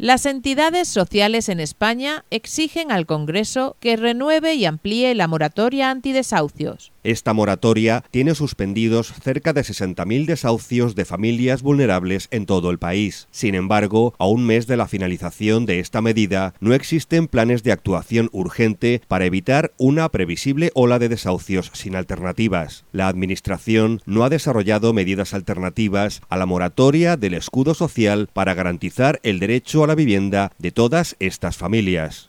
Las entidades sociales en España exigen al Congreso que renueve y amplíe la moratoria antidesahucios. Esta moratoria tiene suspendidos cerca de 60.000 desahucios de familias vulnerables en todo el país. Sin embargo, a un mes de la finalización de esta medida, no existen planes de actuación urgente para evitar una previsible ola de desahucios sin alternativas. La Administración no ha desarrollado medidas alternativas a la moratoria del escudo social para garantizar el derecho a la vivienda de todas estas familias.